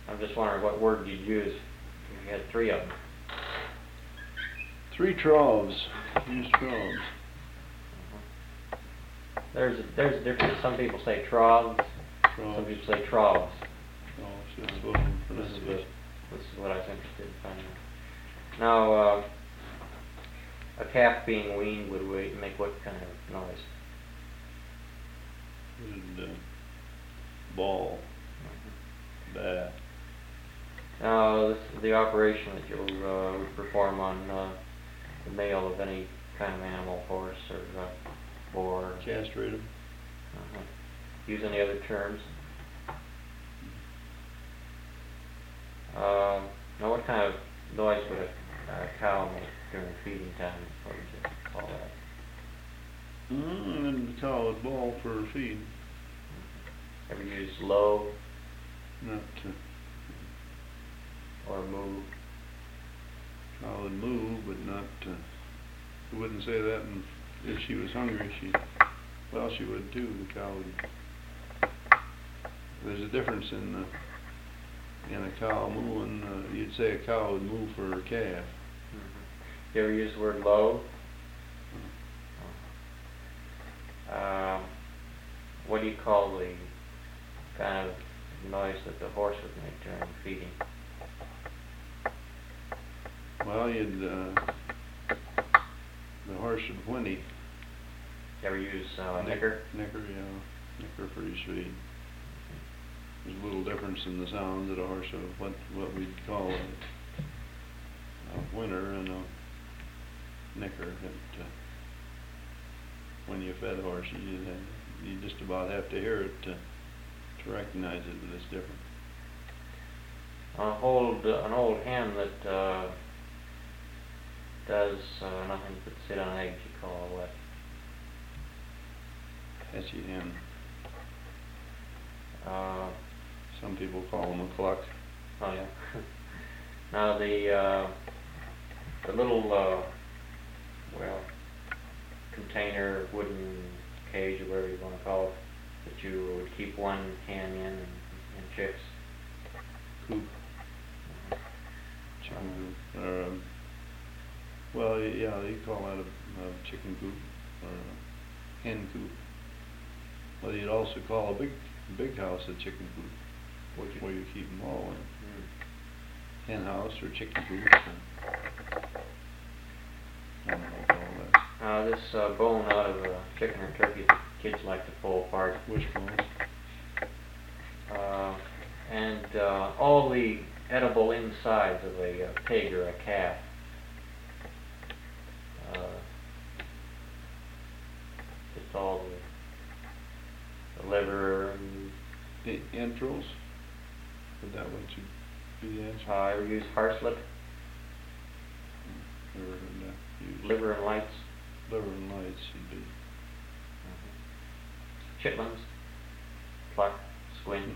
I'm just wondering what word you'd use if you had three of them. 3 troughs. Use troughs. There's a difference. Some people say troughs. Some people say troughs. This is what I was interested in finding out. Now, a calf being weaned would make what kind of noise? Would bawl. Baa. Now, this is the operation that you'll perform on the male of any kind of animal, horse or boar. Castrate them. Use any other terms? Now, what kind of noise would a cow make during feeding time? What would you call that? And the cow would bawl for her feed. Ever use low? Not or moo? Cow would moo, but not. You wouldn't say that. And if she was hungry, she would too. The cow would. There's a difference in a cow mooing. You'd say a cow would moo for her calf. You ever use the word low? What do you call the kind of noise that the horse would make during feeding? Well, the horse would whinny. You ever use nicker? Nicker, yeah. Nicker for his feed. There's a little difference in the sound that a horse of what we'd call a whinner and a nicker. When you fed a horse, you just about have to hear it to recognize it, but it's different. An old hen that does nothing but sit on eggs, you call what? Hatchie hen. Some people call them a cluck. Oh yeah. Now the little container, wooden cage, or whatever you want to call it, that you would keep one hen in and chicks. Coop. Chicken coop. Well, yeah, you call that a chicken coop or a hen coop. Well, you'd also call a big house a chicken coop, where you keep them all in. Hen house or chicken coop. I don't know what to call that. This bone out of a chicken or turkey that kids like to pull apart. Which bone? And all the edible insides of a pig or a calf. Just all the liver and the entrails. Would that what you be the answer? I use harslet. Never heard that. Liver and lights. Liver and lights would be. Chitlins. Pluck. Squint.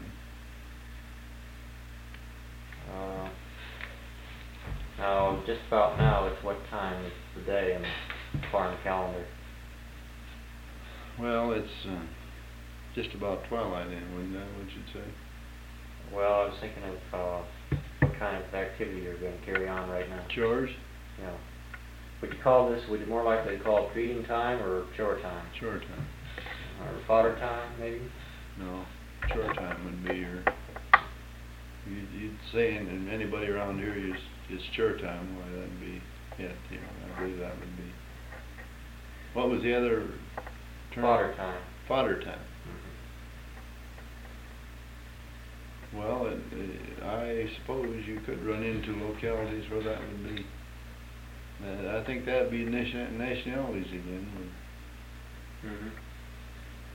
Now, just about now, it's what time is the day in the farm calendar? Well, it's just about twilight in, wouldn't that, what you'd say? Well, I was thinking of what kind of activity you're going to carry on right now. Chores? Yeah. Would you more likely to call it feeding time or chore time? Chore time. Or fodder time, maybe? No, chore time would be you'd say, and anybody around here it's chore time, why that'd be it, I believe that would be. What was the other term? Fodder time. Fodder time. Well, I suppose you could run into localities where that would be. I think that'd be nationalities again.